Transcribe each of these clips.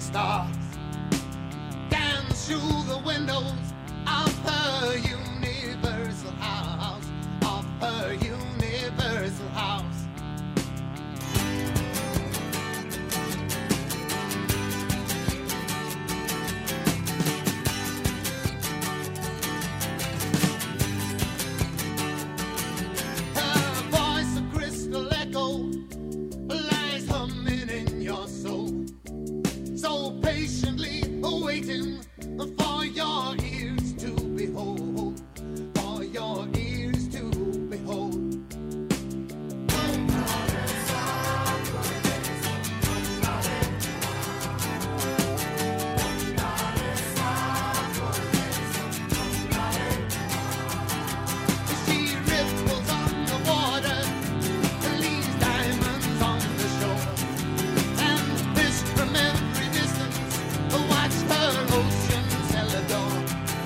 stars dance through the windows of her universal house, of her universal house. Patiently awaiting for your ears to behold, for your ears to behold. She ripples on the water, leaves diamonds on the shore, and this from every distance watch her ocean cellar door.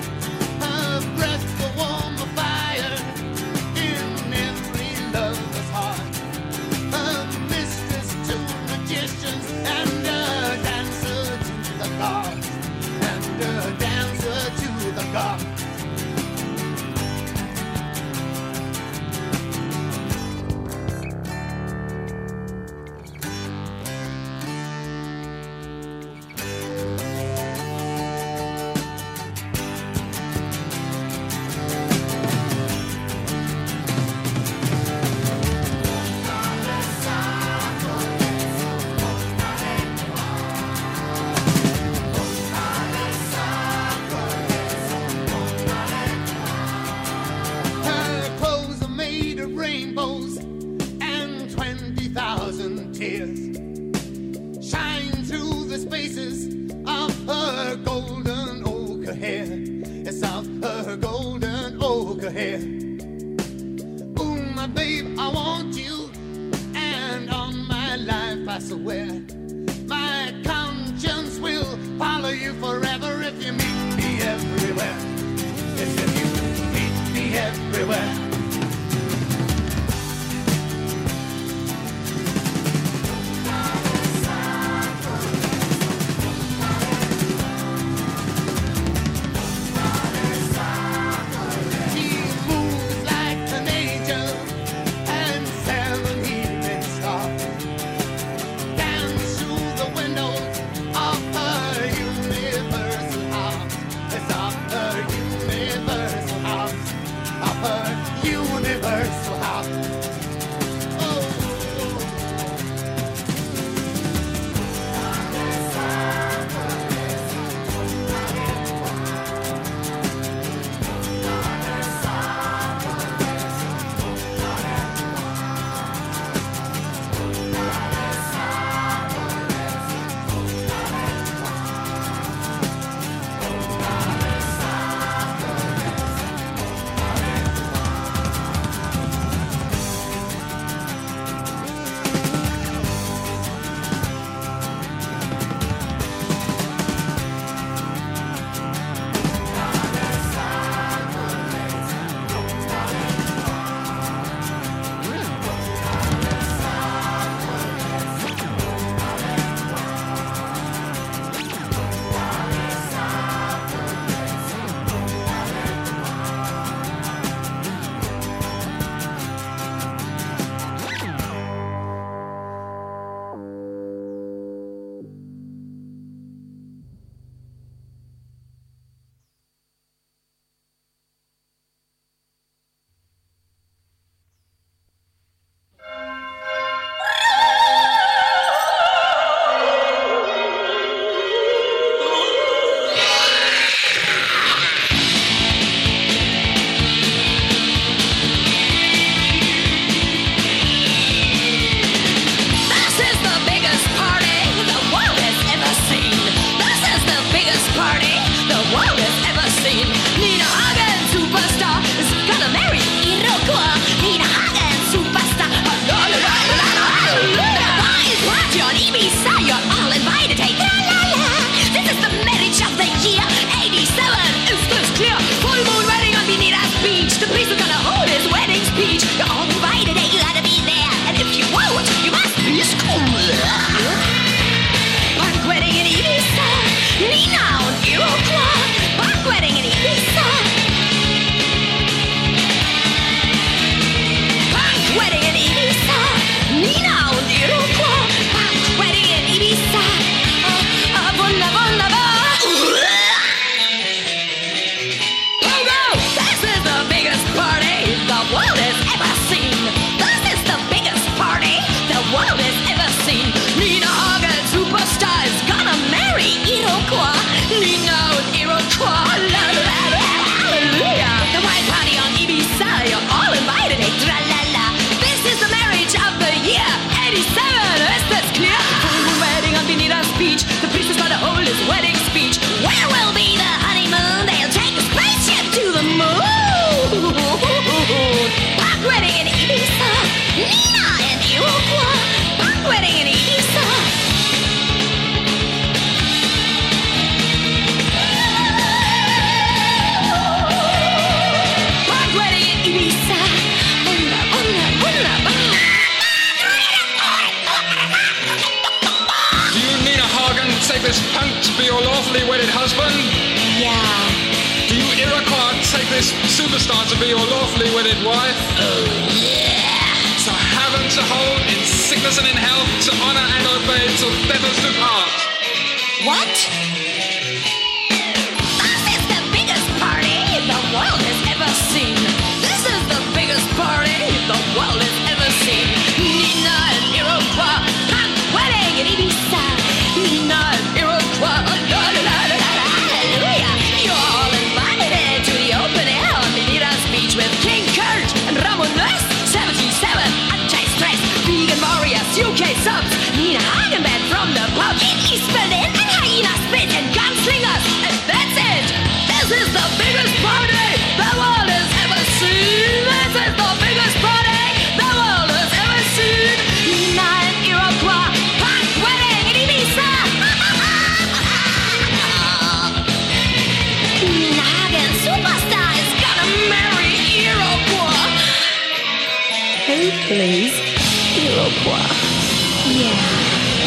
this punk to be your lawfully wedded husband? Yeah. Do you Iroquois take this superstar to be your lawfully wedded wife? Oh, yeah. To have and to hold, in sickness and in health, to honor and obey till death us do part. What? This is the biggest party the world has ever seen. This is the biggest party the world has ever seen. Nina and Iroquois, punk wedding in Ibiza. Nina and Iroquois, hallelujah. You're all invited to the open air on Meninas Beach with King Kurt and Ramones, 77, Anti-Stress, Vegan Warriors, UK Subs, Nina Hagenbeck from the pub in East Berlin, and Hyena Spit and Gunslingers, and that's it. This is the biggest party the world has ever seen. This is the biggest party the world has ever seen. Nina and Iroquois, punk wedding in Ibiza. Nina Hagen, superstar, is gonna marry Iroquois. Hey, please, Iroquois. Yeah.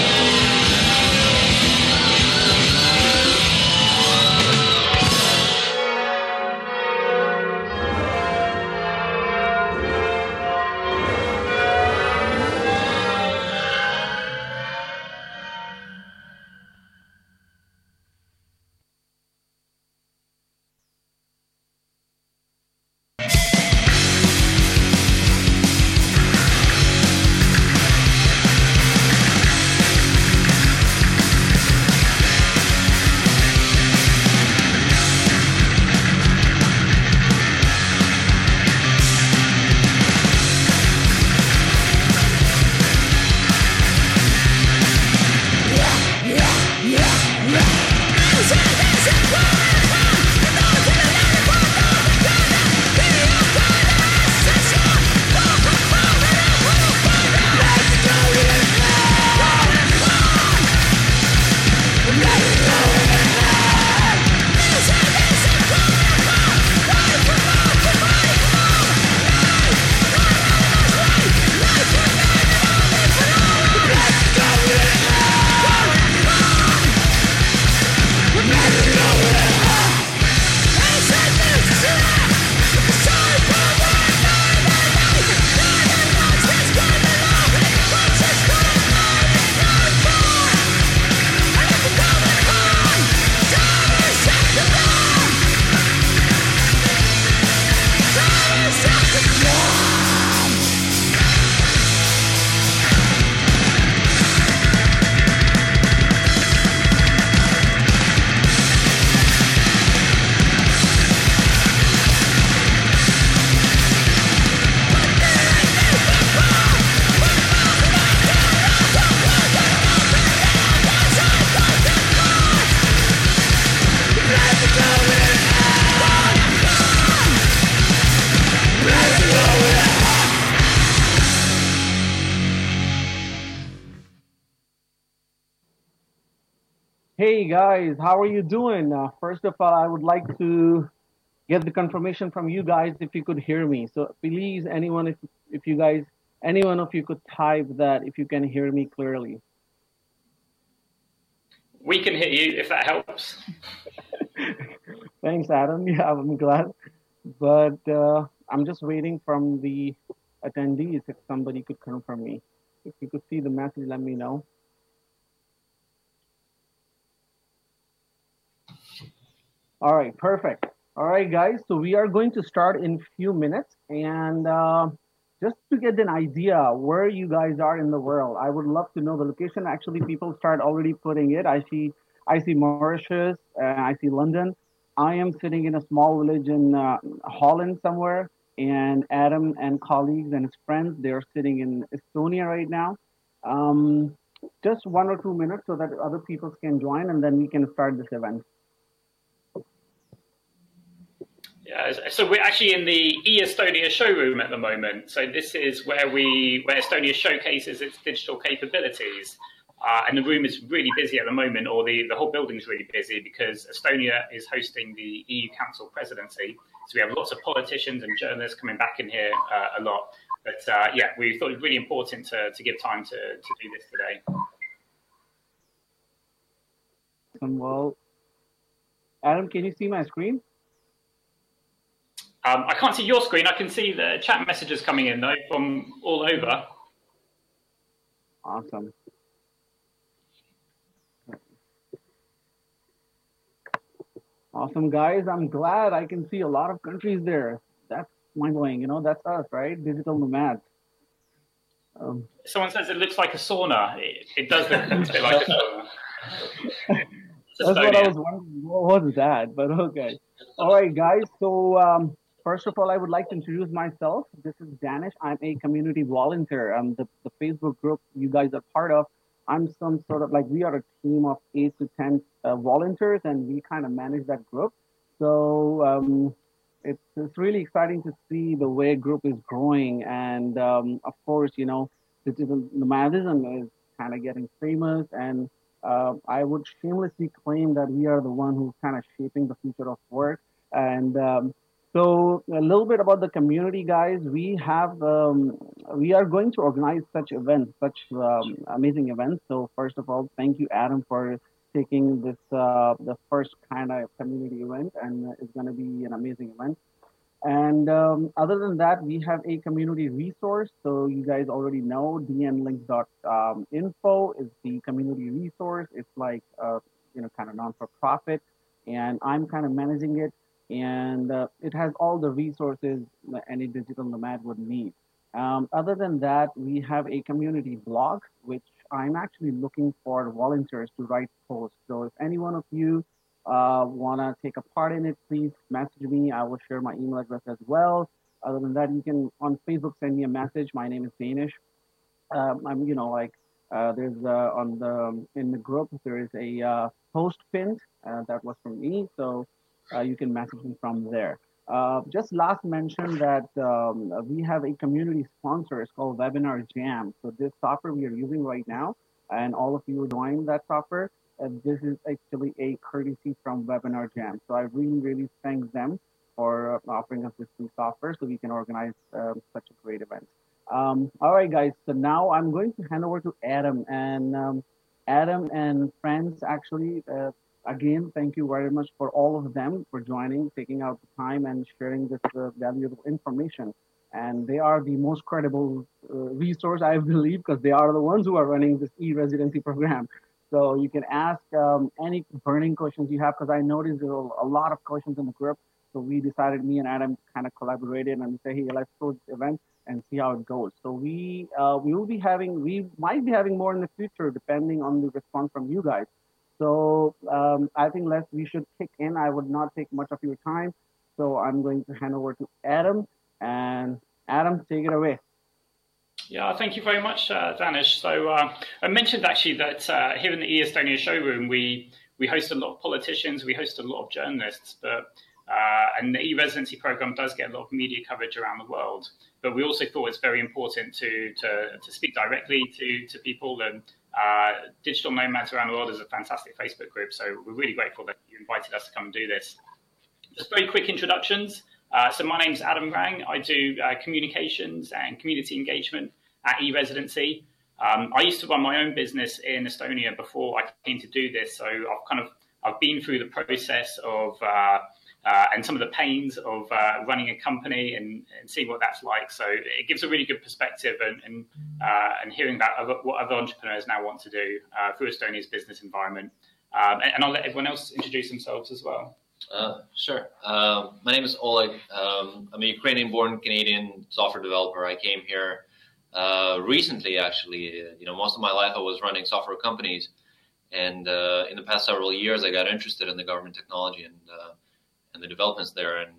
Hey guys, how are you doing? First of all, I would like to get the confirmation from you guys if you could hear me. So please, anyone, if you guys, any one of you could type that if you can hear me clearly. We can hear you if that helps. Thanks, Adam. Yeah, I'm glad. But I'm just waiting from the attendees if somebody could confirm me. If you could see the message, let me know. All right, perfect. All right, guys. So we are going to start in few minutes, and just to get an idea where you guys are in the world, I would love to know the location. Actually, people start already putting it. I see Mauritius, I see London. I am sitting in a small village in Holland somewhere, and Adam and colleagues and his friends, they are sitting in Estonia right now. Just 1 or 2 minutes so that other people can join, and then we can start this event. Yeah, so we're actually in the eStonia showroom at the moment. So this is where Estonia showcases its digital capabilities. And the room is really busy at the moment, or the whole building's really busy because Estonia is hosting the EU Council presidency. So we have lots of politicians and journalists coming back in here a lot. But yeah, we thought it was really important to give time to do this today. Well, Adam, can you see my screen? I can't see your screen. I can see the chat messages coming in, though, from all over. Awesome. Awesome, guys. I'm glad I can see a lot of countries there. That's mind-blowing. That's us, right? Digital nomads. Someone says it looks like a sauna. It does look a bit like a sauna. That's what I was wondering. What was that? But okay. All right, guys. So first of all, I would like to introduce myself. This is Danish. I'm a community volunteer. The Facebook group you guys are part of. I'm some sort of we are a team of 8 to 10 volunteers, and we kind of manage that group. So it's really exciting to see the way group is growing, and of course, digital nomadism is kind of getting famous, and I would shamelessly claim that we are the one who's kind of shaping the future of work. And so a little bit about the community, guys. We are going to organize such events, such amazing events. So first of all, thank you, Adam, for taking this the first kind of community event, and it's going to be an amazing event. And other than that, we have a community resource. So you guys already know dnlink.info is the community resource. It's like kind of non-for-profit, and I'm kind of managing it. And it has all the resources that any digital nomad would need. Other than that, we have a community blog, which I'm actually looking for volunteers to write posts. So if any one of you want to take a part in it, please message me. I will share my email address as well. Other than that, you can on Facebook send me a message. My name is Danish. I'm there's in the group there is a post pinned that was from me, so you can message me from there. Just last mention that we have a community sponsor. It's called Webinar Jam. So this software we are using right now, and all of you are joining that software. This is actually a courtesy from Webinar Jam. So I really, really thank them for offering us this free software so we can organize such a great event. All right, guys. So now I'm going to hand over to Adam. And Adam and friends, actually, again, thank you very much for all of them for joining, taking out the time and sharing this valuable information. And they are the most credible resource, I believe, because they are the ones who are running this e-residency program. So you can ask any burning questions you have, because I noticed there were a lot of questions in the group. So we decided, me and Adam kind of collaborated and say, hey, let's throw this event and see how it goes. So we might be having more in the future, depending on the response from you guys. So I think we should kick in. I would not take much of your time. So I'm going to hand over to Adam. And Adam, take it away. Yeah, thank you very much, Danish. So I mentioned actually that here in the eEstonia showroom, we host a lot of politicians, we host a lot of journalists, and the e-residency program does get a lot of media coverage around the world. But we also thought it's very important to speak directly to people, and Digital Nomads Around the World is a fantastic Facebook group. So we're really grateful that you invited us to come and do this. Just very quick introductions. So my name's Adam Rang. I do communications and community engagement at eResidency. I used to run my own business in Estonia before I came to do this. So I've been through the process of and some of the pains of running a company and seeing what that's like. So it gives a really good perspective and hearing about what other entrepreneurs now want to do through Estonia's business environment. And I'll let everyone else introduce themselves as well. Sure. My name is Oleg. I'm a Ukrainian-born Canadian software developer. I came here recently, actually. Most of my life I was running software companies, and in the past several years I got interested in the government technology and the developments there. And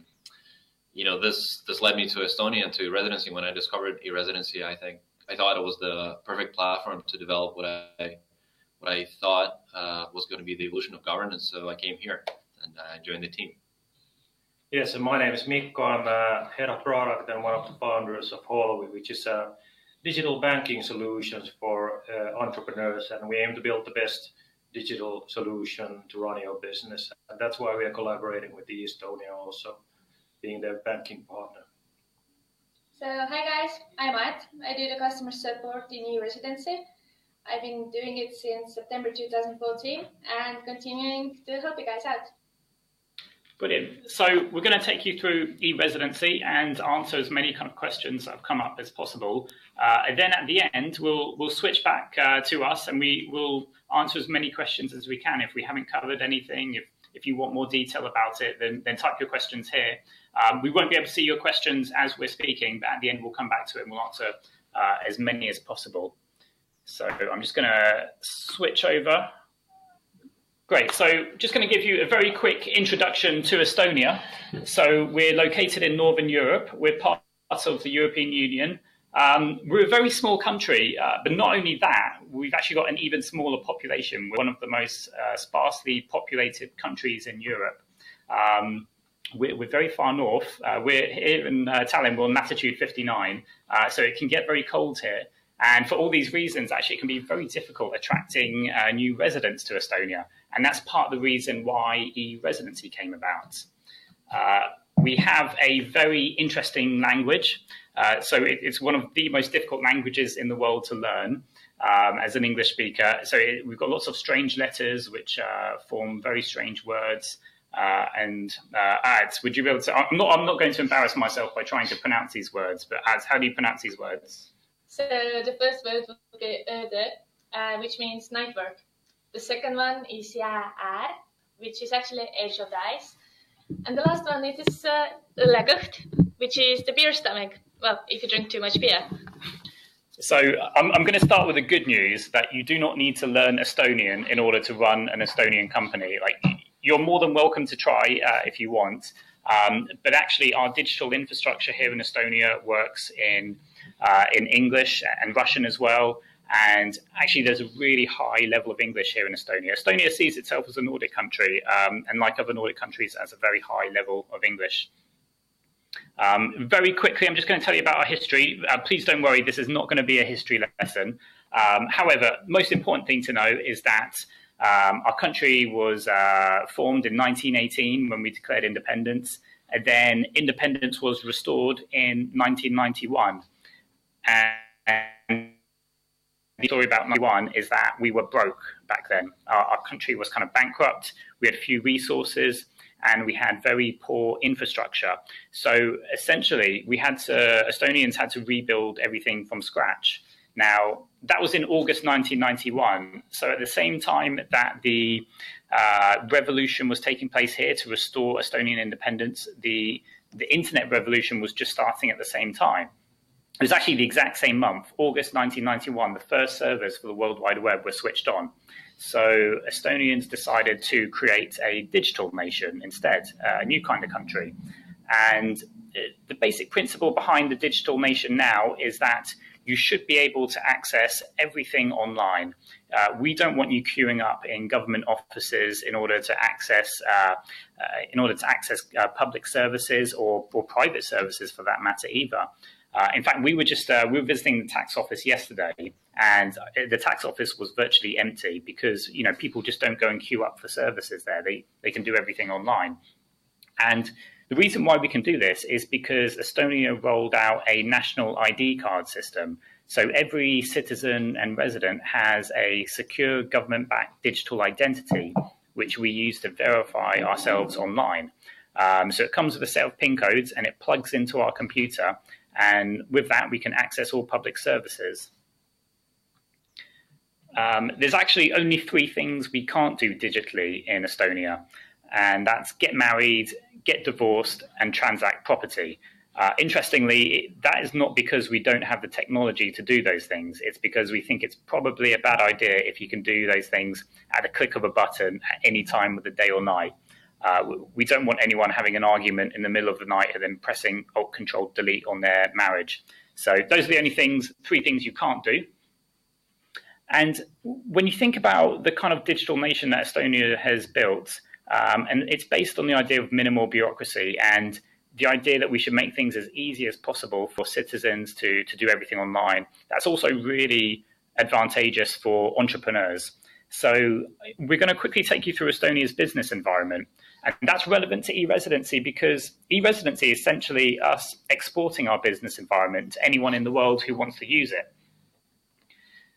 this led me to Estonia, to residency. When I discovered e-residency, I thought it was the perfect platform to develop what I thought was going to be the evolution of governance. So I came here and I joined the team. Yes, my name is Mikko. I'm head of product and one of the founders of Holovi, which is digital banking solutions for entrepreneurs. And we aim to build the best digital solution to run your business. And that's why we are collaborating with eEstonia also, being their banking partner. So, hi guys, I'm Matt. I do the customer support in eResidency. I've been doing it since September 2014 and continuing to help you guys out. Brilliant. So we're going to take you through e-residency and answer as many kind of questions that have come up as possible. And then at the end, we'll switch back to us and we will answer as many questions as we can. If we haven't covered anything, if you want more detail about it, then type your questions here. We won't be able to see your questions as we're speaking, but at the end, we'll come back to it and we'll answer as many as possible. So I'm just going to switch over. Great. So just going to give you a very quick introduction to Estonia. So we're located in Northern Europe. We're part of the European Union. We're a very small country, but not only that, we've actually got an even smaller population. We're one of the most sparsely populated countries in Europe. We're very far north. We're here in Tallinn, we're on latitude 59, so it can get very cold here. And for all these reasons, actually, it can be very difficult attracting new residents to Estonia. And that's part of the reason why e-residency came about. We have a very interesting language. So it's one of the most difficult languages in the world to learn as an English speaker. So we've got lots of strange letters which form very strange words. Ads, would you be able to? I'm not going to embarrass myself by trying to pronounce these words, but Ads, how do you pronounce these words? So the first word would be öde, which means night work. The second one is jää, which is actually edge of the ice. And the last one, it is õllekõht, which is the beer stomach. Well, if you drink too much beer. So I'm going to start with the good news that you do not need to learn Estonian in order to run an Estonian company. Like, you're more than welcome to try if you want. But actually, our digital infrastructure here in Estonia works in English and Russian as well. And actually, there's a really high level of English here in Estonia. Estonia sees itself as a Nordic country, and like other Nordic countries, has a very high level of English. Very quickly, I'm just going to tell you about our history. Please don't worry, this is not going to be a history lesson. However, most important thing to know is that our country was formed in 1918 when we declared independence, and then independence was restored in 1991. And the story about 91 is that we were broke back then. Our country was kind of bankrupt. We had few resources and we had very poor infrastructure. So essentially, Estonians had to rebuild everything from scratch. Now, that was in August 1991. So at the same time that the revolution was taking place here to restore Estonian independence, the internet revolution was just starting at the same time. It was actually the exact same month, August 1991, the first servers for the World Wide Web were switched on. So Estonians decided to create a digital nation instead, a new kind of country. And the basic principle behind the digital nation now is that you should be able to access everything online. We don't want you queuing up in government offices in order to access public services or private services for that matter either. In fact, we were visiting the tax office yesterday, and the tax office was virtually empty because people just don't go and queue up for services there. They can do everything online, and the reason why we can do this is because Estonia rolled out a national ID card system. So every citizen and resident has a secure government-backed digital identity, which we use to verify ourselves online. So it comes with a set of PIN codes and it plugs into our computer. And with that, we can access all public services. There's actually only 3 things we can't do digitally in Estonia. And that's get married, get divorced, and transact property. Interestingly, that is not because we don't have the technology to do those things. It's because we think it's probably a bad idea if you can do those things at a click of a button at any time of the day or night. We don't want anyone having an argument in the middle of the night and then pressing Alt Control Delete on their marriage. So those are the only 3 things you can't do. And when you think about the kind of digital nation that Estonia has built, and it's based on the idea of minimal bureaucracy and the idea that we should make things as easy as possible for citizens to do everything online. That's also really advantageous for entrepreneurs. So we're going to quickly take you through Estonia's business environment. And that's relevant to e-residency because e-residency is essentially us exporting our business environment to anyone in the world who wants to use it.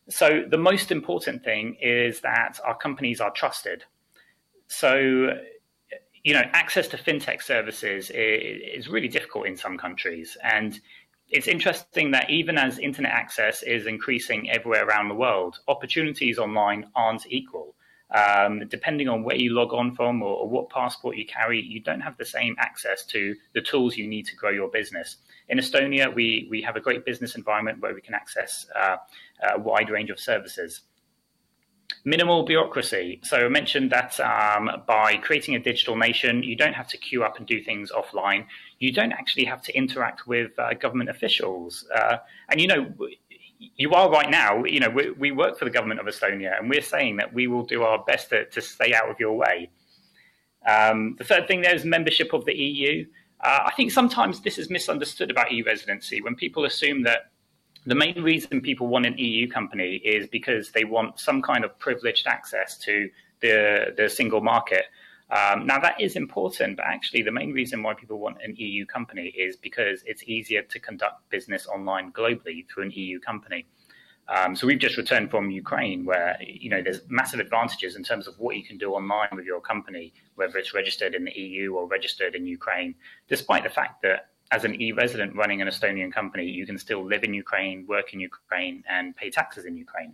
So the most important thing is that our companies are trusted. So, access to fintech services is really difficult in some countries. And it's interesting that even as internet access is increasing everywhere around the world, opportunities online aren't equal. Depending on where you log on from or what passport you carry, you don't have the same access to the tools you need to grow your business. In Estonia, we have a great business environment where we can access a wide range of services. Minimal bureaucracy. So I mentioned that by creating a digital nation, you don't have to queue up and do things offline. You don't actually have to interact with government officials. And you are right now, we work for the government of Estonia, and we're saying that we will do our best to stay out of your way. The third thing there is membership of the EU. I think sometimes this is misunderstood about e-residency when people assume that the main reason people want an EU company is because they want some kind of privileged access to the single market. Now, that is important, but actually the main reason why people want an EU company is because it's easier to conduct business online globally through an EU company. So we've just returned from Ukraine, where there's massive advantages in terms of what you can do online with your company, whether it's registered in the EU or registered in Ukraine, despite the fact that as an e-resident running an Estonian company, you can still live in Ukraine, work in Ukraine, and pay taxes in Ukraine.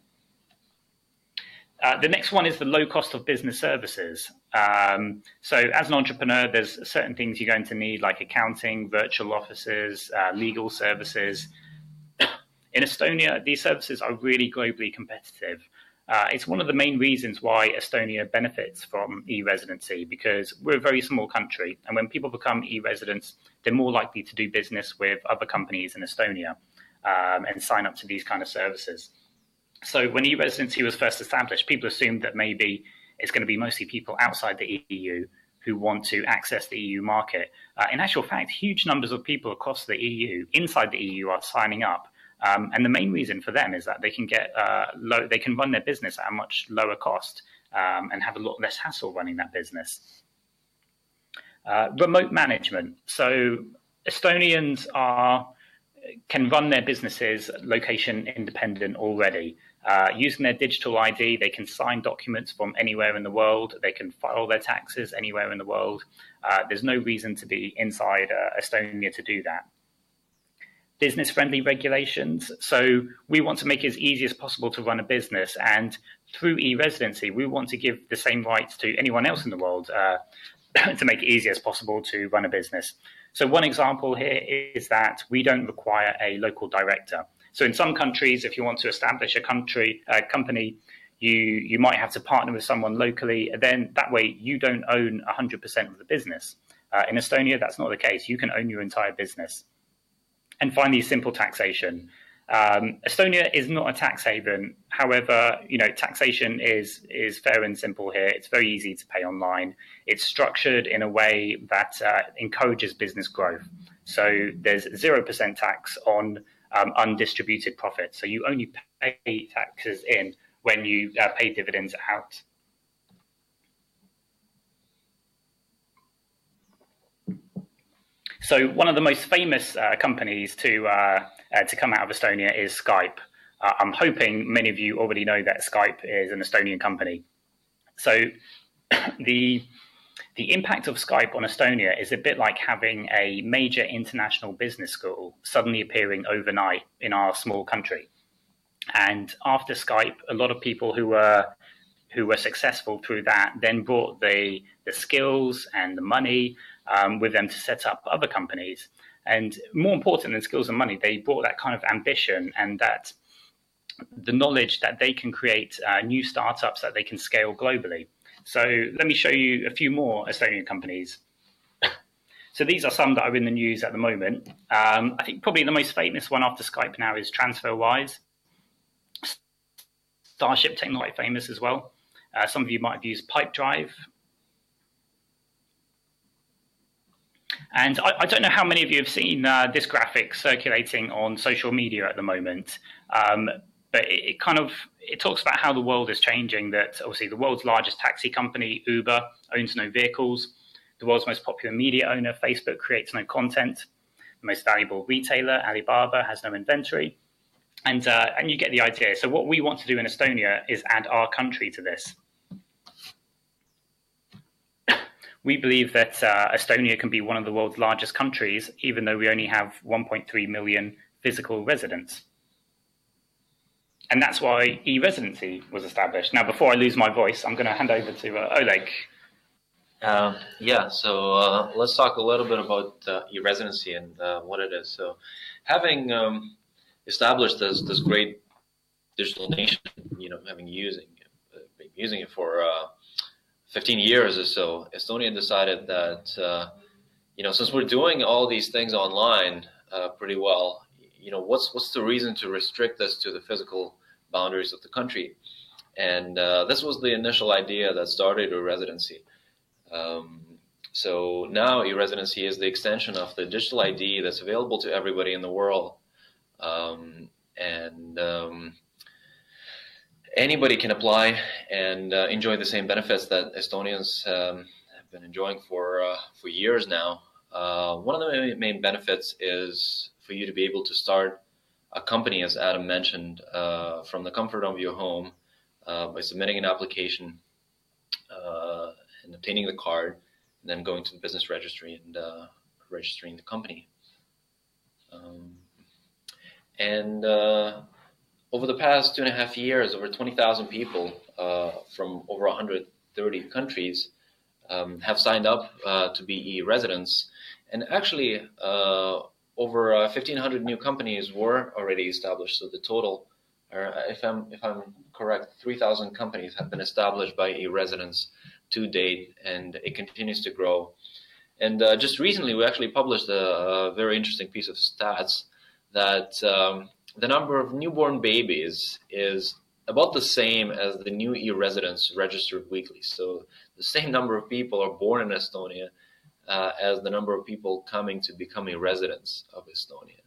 The next one is the low cost of business services. So as an entrepreneur, there's certain things you're going to need, like accounting, virtual offices, legal services. In Estonia, these services are really globally competitive. It's one of the main reasons why Estonia benefits from e-residency, because we're a very small country, and when people become e-residents, they're more likely to do business with other companies in Estonia and sign up to these kind of services. So when e-residency was first established, people assumed that maybe it's going to be mostly people outside the EU who want to access the EU market. In actual fact, huge numbers of people across the EU, inside the EU, are signing up. And the main reason for them is that they can get they can run their business at a much lower cost and have a lot less hassle running that business. Remote management. So Estonians can run their businesses location independent already. Using their digital ID, they can sign documents from anywhere in the world. They can file their taxes anywhere in the world. There's no reason to be inside Estonia to do that. Business-friendly regulations. So we want to make it as easy as possible to run a business. And through e-residency, we want to give the same rights to anyone else in the world to make it easy as possible to run a business. So one example here is that we don't require a local director. So in some countries, if you want to establish a company, you might have to partner with someone locally. Then that way you don't own 100% of the business. In Estonia, that's not the case. You can own your entire business. And finally, simple taxation. Estonia is not a tax haven. However, taxation is fair and simple here. It's very easy to pay online. It's structured in a way that encourages business growth. So there's 0% tax on undistributed profits. So you only pay taxes in when you pay dividends out. So one of the most famous companies to come out of Estonia is Skype. I'm hoping many of you already know that Skype is an Estonian company. So the impact of Skype on Estonia is a bit like having a major international business school suddenly appearing overnight in our small country. And after Skype, a lot of people who were successful through that then brought the skills and the money with them to set up other companies. And more important than skills and money, they brought that kind of ambition and that the knowledge that they can create new startups that they can scale globally. So let me show you a few more Estonian companies. So these are some that are in the news at the moment. I think probably the most famous one after Skype now is TransferWise. Starship Technology, quite famous as well. Some of you might have used Pipedrive. And I don't know how many of you have seen this graphic circulating on social media at the moment, but it talks about how the world is changing, that obviously the world's largest taxi company, Uber, owns no vehicles. The world's most popular media owner, Facebook, creates no content. The most valuable retailer, Alibaba, has no inventory. And you get the idea. So what we want to do in Estonia is add our country to this. We believe that Estonia can be one of the world's largest countries, even though we only have 1.3 million physical residents. And that's why e-residency was established. Now, before I lose my voice, I'm going to hand over to Oleg. So let's talk a little bit about e-residency and what it is. So having established this great digital nation, having using it for 15 years or so, Estonia decided that, since we're doing all these things online pretty well, what's the reason to restrict this to the physical boundaries of the country? And this was the initial idea that started e-residency. So now e-residency is the extension of the digital ID that's available to everybody in the world. Anybody can apply and enjoy the same benefits that Estonians have been enjoying for years now. One of the main benefits is for you to be able to start a company, as Adam mentioned, from the comfort of your home by submitting an application and obtaining the card, and then going to the business registry and registering the company. Over the past 2.5 years, over 20,000 people from over 130 countries have signed up to be e-residents. And actually, over 1,500 new companies were already established. So the total, if I'm correct, 3,000 companies have been established by e-residents to date, and it continues to grow. And just recently, we actually published a very interesting piece of stats that the number of newborn babies is about the same as the new e-residents registered weekly. So the same number of people are born in Estonia as the number of people coming to become e-residents of Estonia.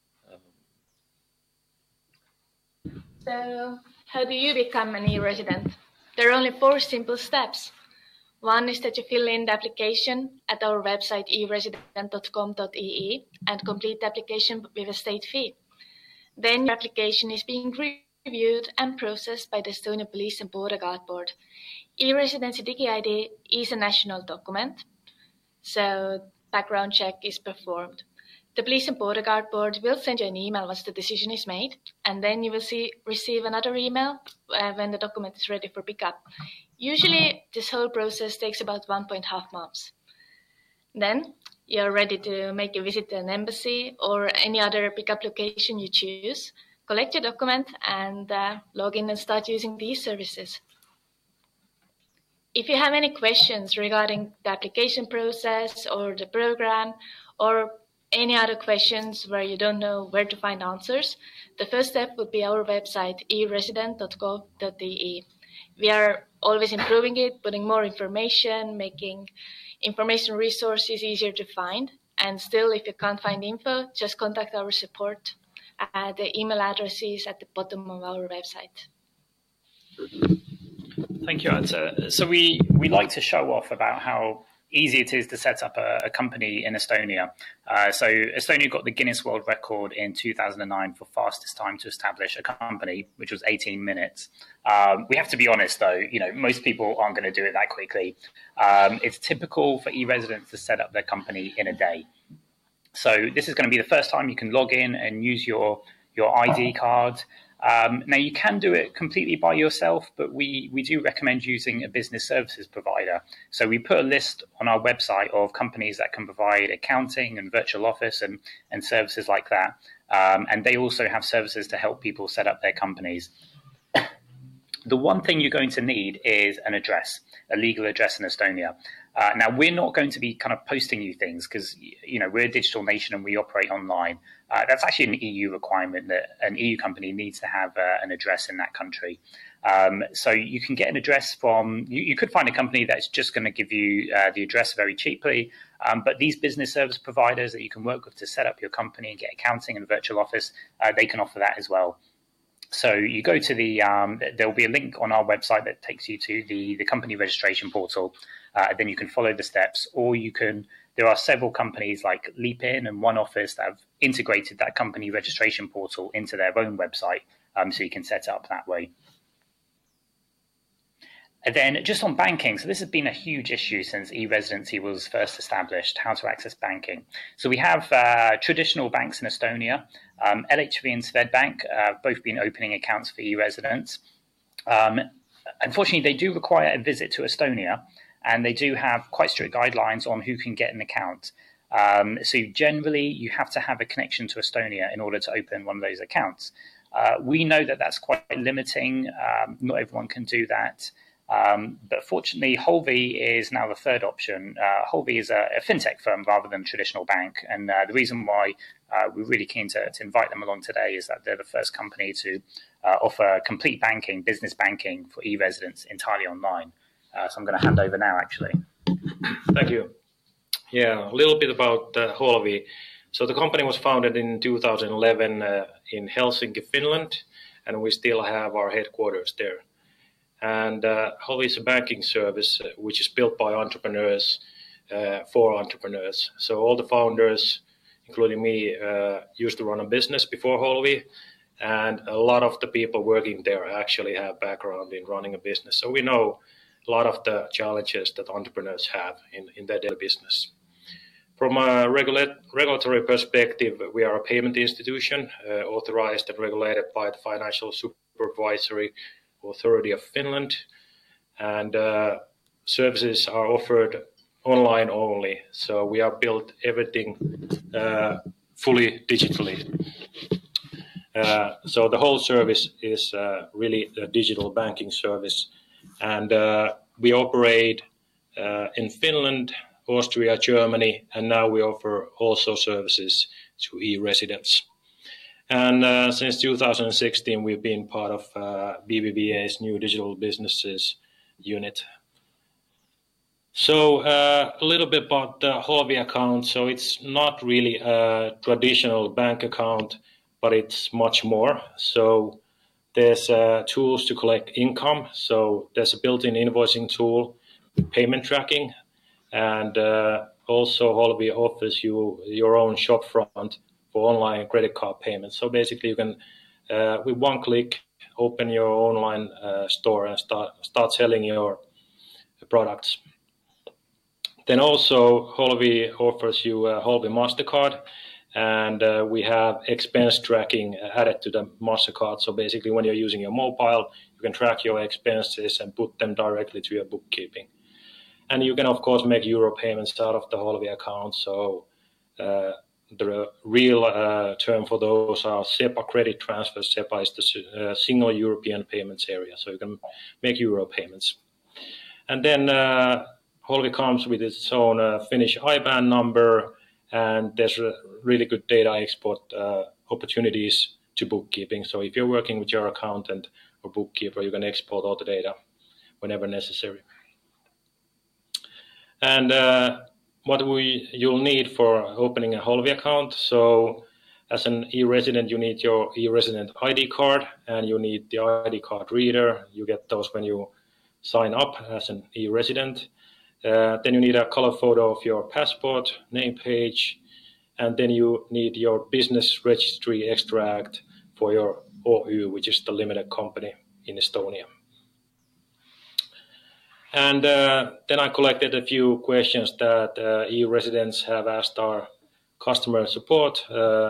So how do you become an e-resident? There are only 4 simple steps. One is that you fill in the application at our website eresident.com.ee and complete the application with a state fee. Then your application is being reviewed and processed by the Estonian Police and Border Guard Board. E-residency Digi-ID is a national document, so background check is performed. The Police and Border Guard Board will send you an email once the decision is made, and then you will receive another email when the document is ready for pickup. Usually, this whole process takes about 1.5 months. Then, you're ready to make a visit to an embassy or any other pickup location you choose, collect your document, and log in and start using these services. If you have any questions regarding the application process or the program, or any other questions where you don't know where to find answers, the first step would be our website, eresident.gov.ee. We are always improving it, putting more information, making information resources easier to find. And still, if you can't find info, just contact our support. The email address is at the bottom of our website. Thank you, Arta. So we like to show off about how easy it is to set up a company in Estonia. So Estonia got the Guinness World Record in 2009 for fastest time to establish a company, which was 18 minutes. We have to be honest, though, most people aren't going to do it that quickly. It's typical for e-residents to set up their company in a day. So this is going to be the first time you can log in and use your ID card. Now, you can do it completely by yourself, but we do recommend using a business services provider. So we put a list on our website of companies that can provide accounting and virtual office and services like that. And they also have services to help people set up their companies. The one thing you're going to need is an address, a legal address in Estonia. Now, we're not going to be kind of posting you things because, we're a digital nation and we operate online. That's actually an EU requirement that an EU company needs to have an address in that country. So you can get an address from, you could find a company that's just going to give you the address very cheaply. But these business service providers that you can work with to set up your company and get accounting and virtual office, they can offer that as well. So you go to there'll be a link on our website that takes you to the company registration portal. Then you can follow the steps, or there are several companies like LeapIn and One Office that have integrated that company registration portal into their own website, so you can set it up that way. And then just on banking, so this has been a huge issue since e-residency was first established, how to access banking. So we have traditional banks in Estonia, LHV and Swedbank, both been opening accounts for e-residents. Unfortunately, they do require a visit to Estonia, and they do have quite strict guidelines on who can get an account. So generally, you have to have a connection to Estonia in order to open one of those accounts. We know that that's quite limiting. Not everyone can do that. But fortunately, Holvi is now the third option. Holvi is a fintech firm rather than a traditional bank. And the reason why we're really keen to invite them along today is that they're the first company to offer complete banking, business banking for e-residents entirely online. So I'm going to hand over now, actually. Thank you. Yeah, a little bit about Holvi. So the company was founded in 2011 in Helsinki, Finland, and we still have our headquarters there. And Holvi is a banking service which is built by entrepreneurs for entrepreneurs. So all the founders, including me, used to run a business before Holvi, and a lot of the people working there actually have background in running a business. So we know a lot of the challenges that entrepreneurs have in their daily business. From a regulatory perspective, we are a payment institution authorized and regulated by the Financial Supervisory Authority of Finland, and services are offered online only. So we have built everything fully digitally. So the whole service is really a digital banking service, and we operate in Finland, Austria, Germany, and now we offer also services to e-residents. And since 2016, we've been part of BBVA's new digital businesses unit. So a little bit about the Holvi account. So it's not really a traditional bank account, but it's much more. So there's tools to collect income. So there's a built-in invoicing tool, payment tracking, and also Holvi offers you your own shop front for online credit card payments. So basically you can, with one click, open your online store and start selling your products. Then also Holvi offers you a Holvi MasterCard, and we have expense tracking added to the MasterCard. So basically when you're using your mobile, you can track your expenses and put them directly to your bookkeeping. And you can, of course, make euro payments out of the Holvi account. So the real term for those are SEPA credit transfers. SEPA is the single European payments area. So you can make euro payments. And then Holvi comes with its own Finnish IBAN number, and there's really good data export opportunities to bookkeeping. So if you're working with your accountant or bookkeeper, you can export all the data whenever necessary. And what you'll need for opening a Holvi account. So as an e-resident, you need your e-resident ID card, and you need the ID card reader. You get those when you sign up as an e-resident. Then you need a color photo of your passport, name page, and then you need your business registry extract for your OY, which is the limited company in Estonia. And then I collected a few questions that e-residents have asked our customer support.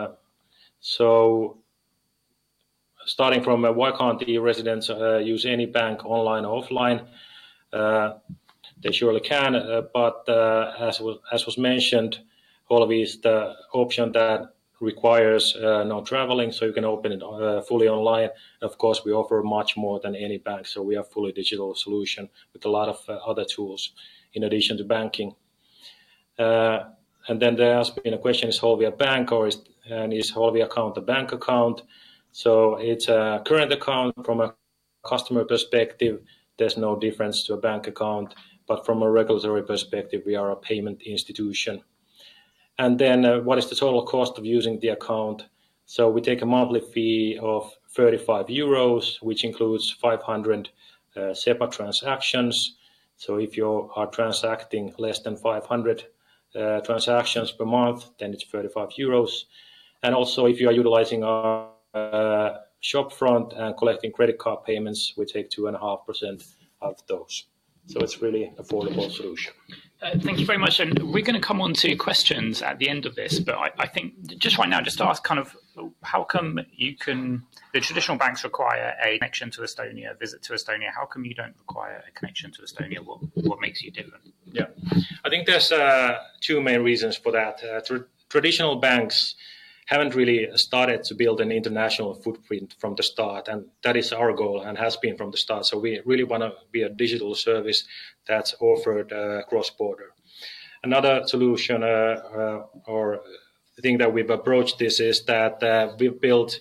So starting from why can't e-residents use any bank online or offline? They surely can, but as was mentioned, Holvi is the option that requires no traveling, so you can open it fully online. Of course, we offer much more than any bank, so we are a fully digital solution with a lot of other tools in addition to banking. And then there has been a question, is Holvi a bank, or is Holvi account a bank account? So it's a current account. From a customer perspective, there's no difference to a bank account, but from a regulatory perspective, we are a payment institution. And then what is the total cost of using the account? So we take a monthly fee of 35 euros, which includes 500 SEPA transactions. So if you are transacting less than 500 transactions per month, then it's 35 euros. And also, if you are utilizing our shop front and collecting credit card payments, we take 2.5% of those. So it's really affordable solution. Thank you very much. And we're going to come on to questions at the end of this, but I think just right now, just to ask kind of how come the traditional banks require a connection to Estonia, a visit to Estonia. How come you don't require a connection to Estonia? What makes you different? Yeah, I think there's two main reasons for that. Traditional banks haven't really started to build an international footprint from the start, and that is our goal and has been from the start. So we really want to be a digital service that's offered cross-border. Another solution or thing that we've approached this is that we've built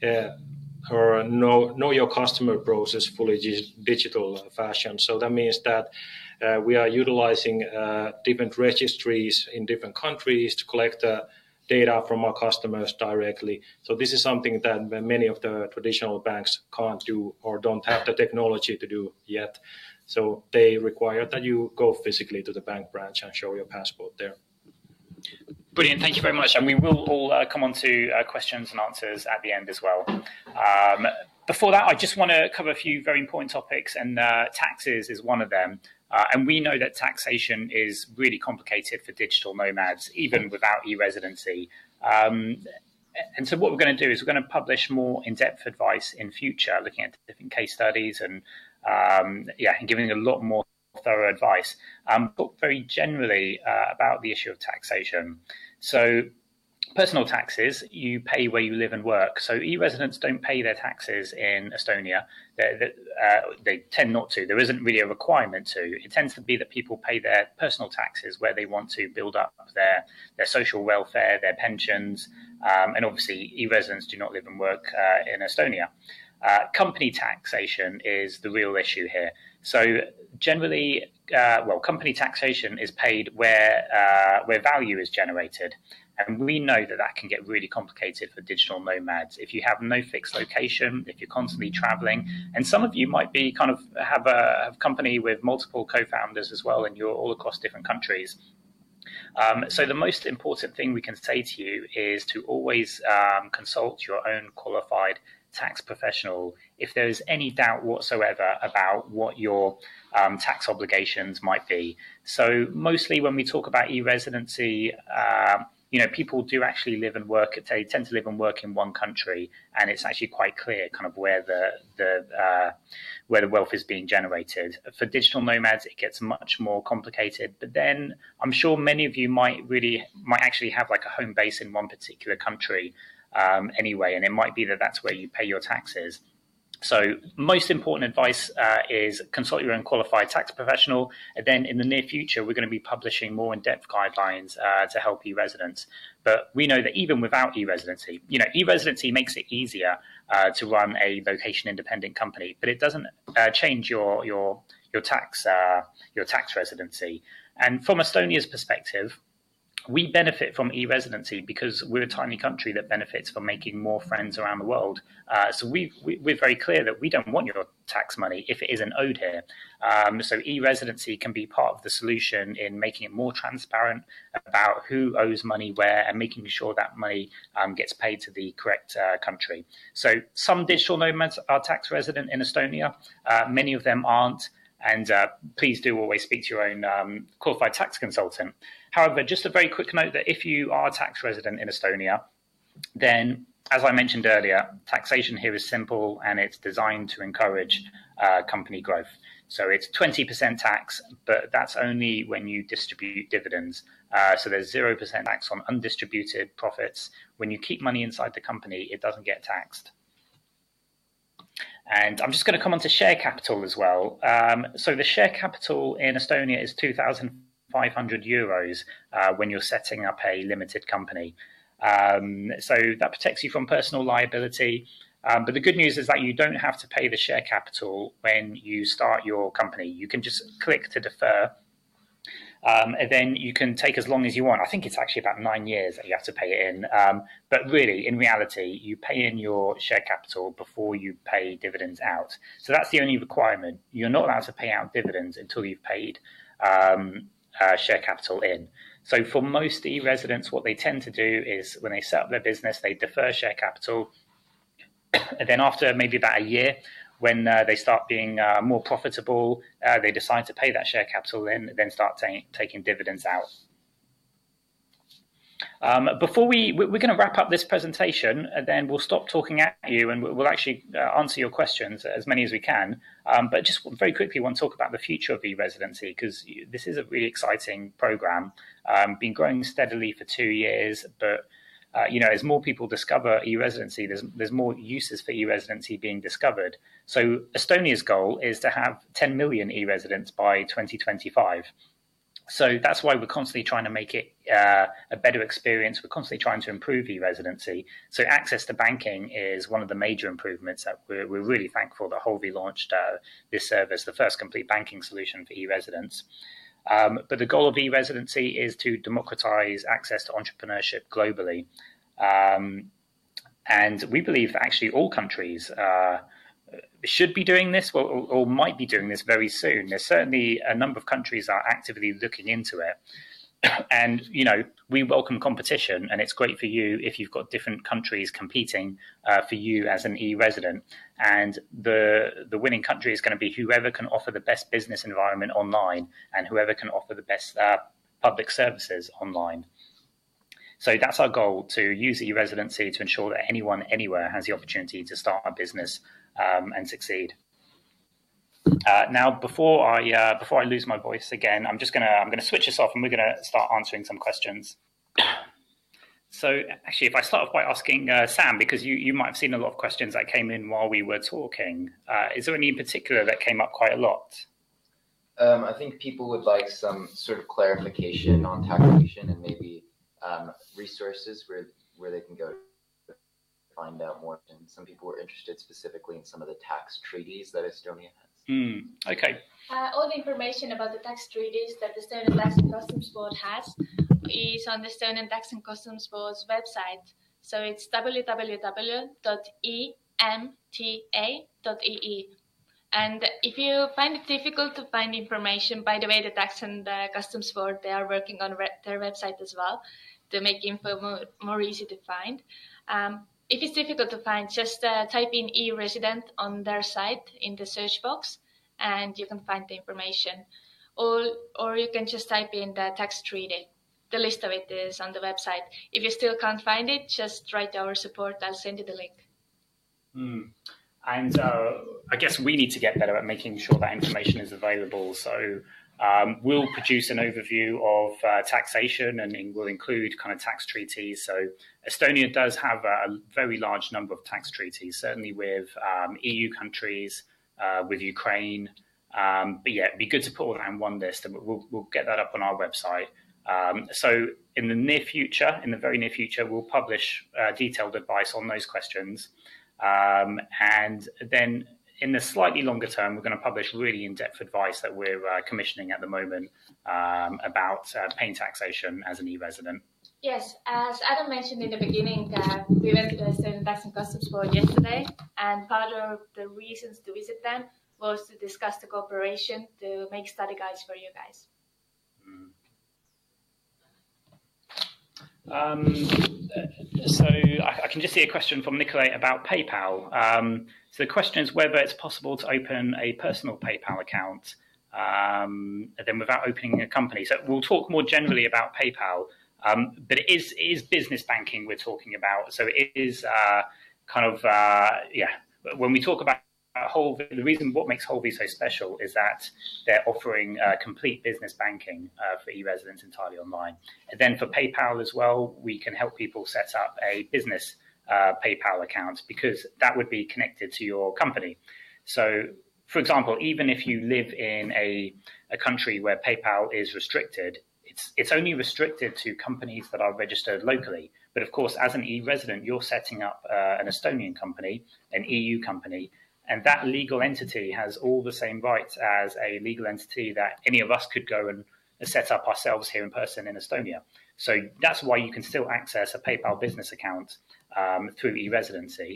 or know your customer process fully digital fashion. So that means that we are utilizing different registries in different countries to collect data from our customers directly. So this is something that many of the traditional banks can't do or don't have the technology to do yet. So they require that you go physically to the bank branch and show your passport there. Brilliant, thank you very much. And we will all come on to questions and answers at the end as well. Before that, I just want to cover a few very important topics, and taxes is one of them. And we know that taxation is really complicated for digital nomads, even without e-residency. And so what we're going to do is we're going to publish more in-depth advice in future, looking at different case studies and giving a lot more thorough advice. But very generally about the issue of taxation. So personal taxes, you pay where you live and work. So e-residents don't pay their taxes in Estonia. They tend not to. There isn't really a requirement to. It tends to be that people pay their personal taxes where they want to build up their social welfare, their pensions, and obviously e-residents do not live and work in Estonia. Company taxation is the real issue here. So generally, company taxation is paid where value is generated. And we know that can get really complicated for digital nomads. If you have no fixed location, if you're constantly traveling, and some of you might be have a company with multiple co-founders as well, and you're all across different countries. So the most important thing we can say to you is to always consult your own qualified tax professional if there is any doubt whatsoever about what your tax obligations might be. So mostly when we talk about e-residency, people do actually live and work. They tend to live and work in one country, and it's actually quite clear kind of where the wealth is being generated. For digital nomads, it gets much more complicated. But then I'm sure many of you might actually have like a home base in one particular country anyway, and it might be that that's where you pay your taxes. So most important advice is consult your own qualified tax professional. And then in the near future, we're going to be publishing more in-depth guidelines to help e-residents. But we know that even without e-residency, e-residency makes it easier to run a location-independent company, but it doesn't change your tax residency. And from Estonia's perspective, we benefit from e-residency because we're a tiny country that benefits from making more friends around the world. So we're very clear that we don't want your tax money if it isn't owed here. So e-residency can be part of the solution in making it more transparent about who owes money where and making sure that money gets paid to the correct country. So some digital nomads are tax resident in Estonia. Many of them aren't. And please do always speak to your own qualified tax consultant. However, just a very quick note that if you are a tax resident in Estonia, then, as I mentioned earlier, taxation here is simple and it's designed to encourage company growth. So it's 20% tax, but that's only when you distribute dividends. So there's 0% tax on undistributed profits. When you keep money inside the company, it doesn't get taxed. And I'm just going to come on to share capital as well. So the share capital in Estonia is 2,500 euros when you're setting up a limited company. So that protects you from personal liability. But the good news is that you don't have to pay the share capital when you start your company. You can just click to defer. And then you can take as long as you want. I think it's actually about 9 years that you have to pay it in. But really, in reality, you pay in your share capital before you pay dividends out. So that's the only requirement. You're not allowed to pay out dividends until you've paid share capital in. So for most e-residents, what they tend to do is when they set up their business, they defer share capital. And then after maybe about a year, when they start being more profitable, they decide to pay that share capital and then start taking dividends out. Before we're going to wrap up this presentation, and then we'll stop talking at you and we'll actually answer your questions, as many as we can. But just very quickly, want to talk about the future of e-residency, because this is a really exciting program, been growing steadily for 2 years. But as more people discover e-residency, there's more uses for e-residency being discovered. So Estonia's goal is to have 10 million e-residents by 2025. So that's why we're constantly trying to make it a better experience. We're constantly trying to improve e-residency. So access to banking is one of the major improvements that we're really thankful that Holvi launched this service, the first complete banking solution for e-residents. But the goal of e-residency is to democratize access to entrepreneurship globally. And we believe that actually all countries should be doing this or might be doing this very soon. There's certainly a number of countries that are actively looking into it. And, we welcome competition, and it's great for you if you've got different countries competing for you as an e-resident. And the winning country is going to be whoever can offer the best business environment online and whoever can offer the best public services online. So that's our goal, to use e-residency to ensure that anyone, anywhere has the opportunity to start a business and succeed. Now, before I lose my voice again, I'm gonna switch this off, and we're gonna start answering some questions. So, actually, if I start off by asking Sam, because you might have seen a lot of questions that came in while we were talking. Is there any in particular that came up quite a lot? I think people would like some sort of clarification on taxation and maybe resources where they can go to find out more. And some people were interested specifically in some of the tax treaties that Estonia has. Okay. All the information about the tax treaties that the Estonian Tax and Customs Board has is on the Estonian Tax and Customs Board's website. So it's www.emta.ee. And if you find it difficult to find information, by the way, the Tax and Customs Board, they are working on their website as well to make info more easy to find. If it's difficult to find, just type in e-resident on their site in the search box, and you can find the information. Or you can just type in the tax treaty. The list of it is on the website. If you still can't find it, just write to our support. I'll send you the link. And I guess we need to get better at making sure that information is available. So we'll produce an overview of taxation, and we'll include kind of tax treaties. So Estonia does have a very large number of tax treaties, certainly with EU countries, with Ukraine. But yeah, it'd be good to put all that in one list, and we'll get that up on our website. So in the very near future, we'll publish detailed advice on those questions. And then in the slightly longer term, we're going to publish really in-depth advice that we're commissioning at the moment about paying taxation as an e-resident. Yes, as Adam mentioned in the beginning, we went to the Estonian Tax and Customs Board yesterday, and part of the reasons to visit them was to discuss the cooperation to make study guides for you guys. So I can just see a question from Nicolai about PayPal. So the question is whether it's possible to open a personal PayPal account then without opening a company. So we'll talk more generally about PayPal, but it is business banking we're talking about. So it is when we talk about Holvi, the reason what makes Holvi so special is that they're offering complete business banking for e-residents entirely online. And then for PayPal as well, we can help people set up a business PayPal account, because that would be connected to your company. So, for example, even if you live in a country where PayPal is restricted, it's only restricted to companies that are registered locally. But of course, as an e-resident, you're setting up an Estonian company, an EU company, and that legal entity has all the same rights as a legal entity that any of us could go and set up ourselves here in person in Estonia. So that's why you can still access a PayPal business account through e-residency.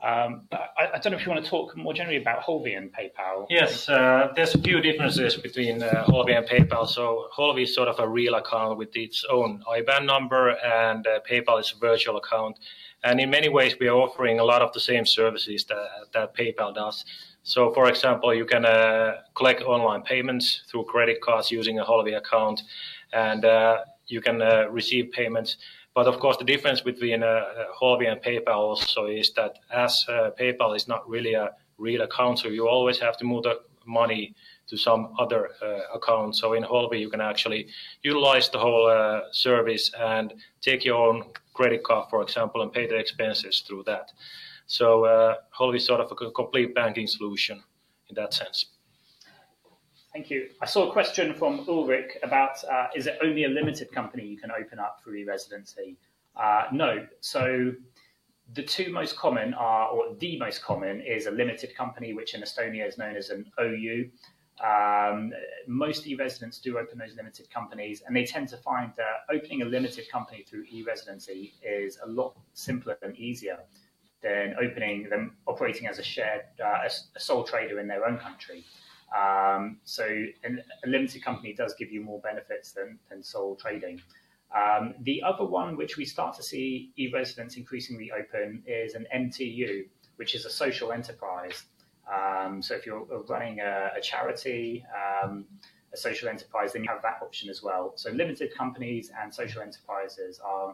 I don't know if you want to talk more generally about Holvi and PayPal. Yes, there's a few differences between Holvi and PayPal. So Holvi is sort of a real account with its own IBAN number, and PayPal is a virtual account. And in many ways, we are offering a lot of the same services that PayPal does. So, for example, you can collect online payments through credit cards using a Holvi account, and you can receive payments. But of course, the difference between Holvi and PayPal also is that as PayPal is not really a real account, so you always have to move the money to some other account. So in Holvi, you can actually utilize the whole service and take your own credit card, for example, and pay the expenses through that. So Holvi is sort of a complete banking solution in that sense. Thank you. I saw a question from Ulrich about, is it only a limited company you can open up for e-residency? No. So the two most common are, or the most common is a limited company, which in Estonia is known as an OU. Most e-residents do open those limited companies, and they tend to find that opening a limited company through e-residency is a lot simpler and easier than operating as a shared, a sole trader in their own country. So a limited company does give you more benefits than sole trading. The other one, which we start to see e-residents increasingly open, is an MTU, which is a social enterprise. So if you're running a charity, a social enterprise, then you have that option as well. So limited companies and social enterprises are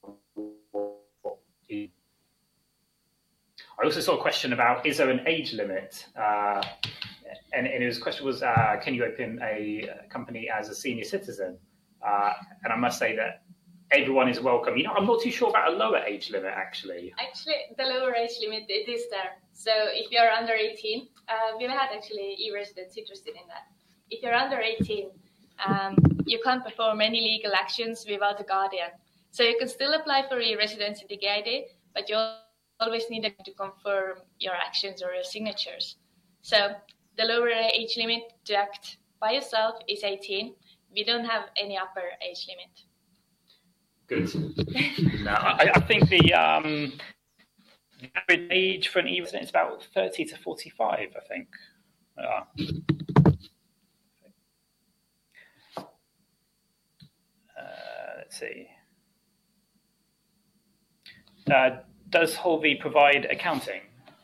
I also saw a question about, is there an age limit? And his question was, can you open a company as a senior citizen? And I must say that everyone is welcome. You know, I'm not too sure about a lower age limit, actually. Actually, the lower age limit, it is there. So if you're under 18, we've had actually e-residents interested in that. If you're under 18, you can't perform any legal actions without a guardian. So you can still apply for e-residency DigiID, but you always need to confirm your actions or your signatures. So the lower age limit to act by yourself is 18. We don't have any upper age limit. Good. No, I think the average age for an e-resident is about 30 to 45, I think. Let's see. Does Holvi provide accounting?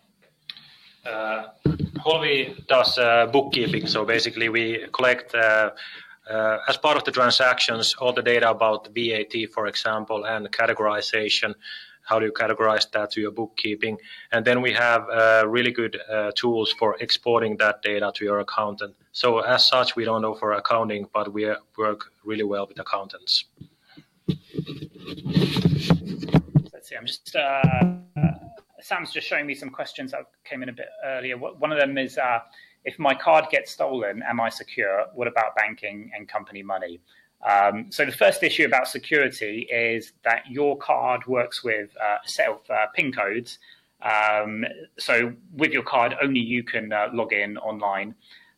Holvi does bookkeeping. So basically we collect, as part of the transactions, all the data about VAT, for example, and categorization. How do you categorize that to your bookkeeping? And then we have really good tools for exporting that data to your accountant. So as such, we don't offer accounting, but we work really well with accountants. Let's see, I'm just, Sam's just showing me some questions that came in a bit earlier. One of them is, if my card gets stolen, am I secure? What about banking and company money? So the first issue about security is that your card works with a set of PIN codes. So with your card, only you can log in online.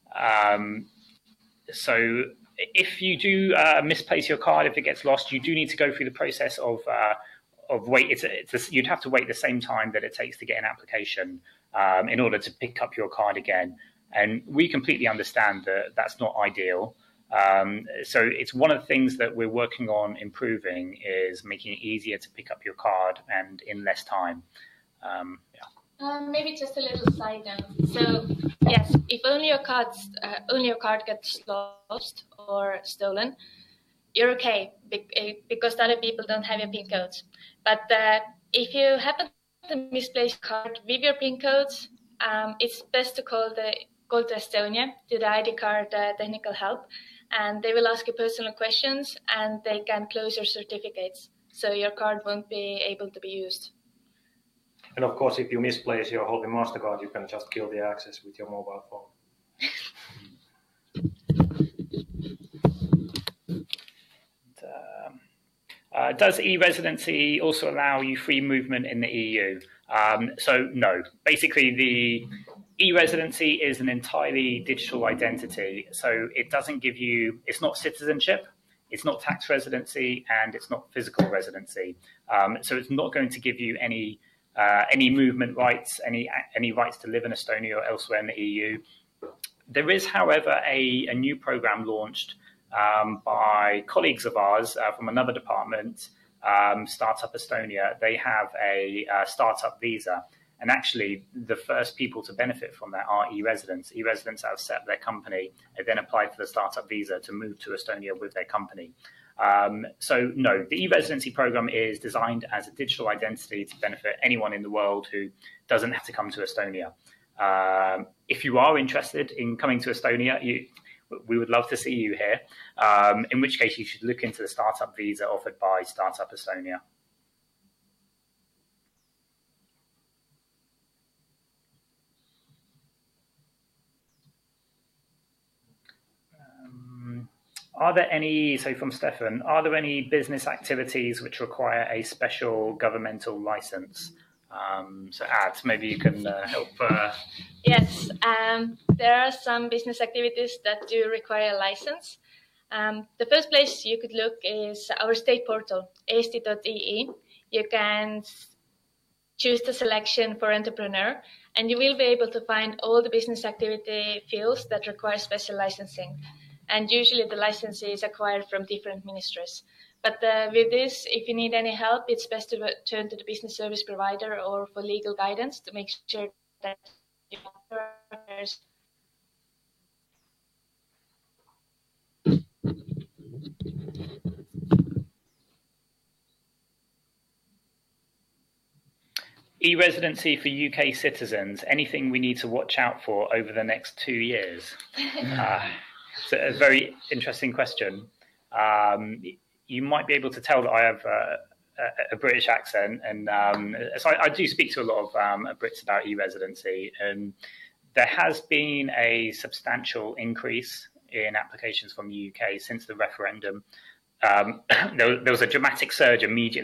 So if you do misplace your card, if it gets lost, you do need to go through the process of wait. You'd have to wait the same time that it takes to get an application in order to pick up your card again. And we completely understand that that's not ideal. So it's one of the things that we're working on improving is making it easier to pick up your card and in less time. Maybe just a little side note. So yes, if only your card gets lost or stolen, you're okay because other people don't have your PIN codes. But if you happen to misplace your card with your PIN codes, it's best to call to Estonia, to the ID card technical help, and they will ask you personal questions and they can close your certificates, so your card won't be able to be used. And of course, if you misplace your Holvi MasterCard, you can just kill the access with your mobile phone. Does e-residency also allow you free movement in the EU? So no. Basically, the e-residency is an entirely digital identity. So it doesn't give you, it's not citizenship, it's not tax residency, and it's not physical residency. So it's not going to give you any any movement rights, any rights to live in Estonia or elsewhere in the EU. There is, however, a new program launched by colleagues of ours from another department, Startup Estonia. They have a startup visa. And actually, the first people to benefit from that are e-residents. E-residents that have set up their company and then applied for the startup visa to move to Estonia with their company. So no, the e-residency program is designed as a digital identity to benefit anyone in the world who doesn't have to come to Estonia. If you are interested in coming to Estonia, we would love to see you here, in which case you should look into the startup visa offered by Startup Estonia. Are there any, so from Stefan, are there any business activities which require a special governmental license? So Ad, maybe you can help. Yes, there are some business activities that do require a license. The first place you could look is our state portal, eesti.ee. You can choose the selection for entrepreneur, and you will be able to find all the business activity fields that require special licensing. And usually the license is acquired from different ministries. But with this, if you need any help, it's best to turn to the business service provider or for legal guidance to make sure that you there's E-residency for UK citizens, anything we need to watch out for over the next 2 years? It's a very interesting question. You might be able to tell that I have a British accent, and so I do speak to a lot of Brits about e-residency, and there has been a substantial increase in applications from the UK since the referendum. There was a dramatic surge immediately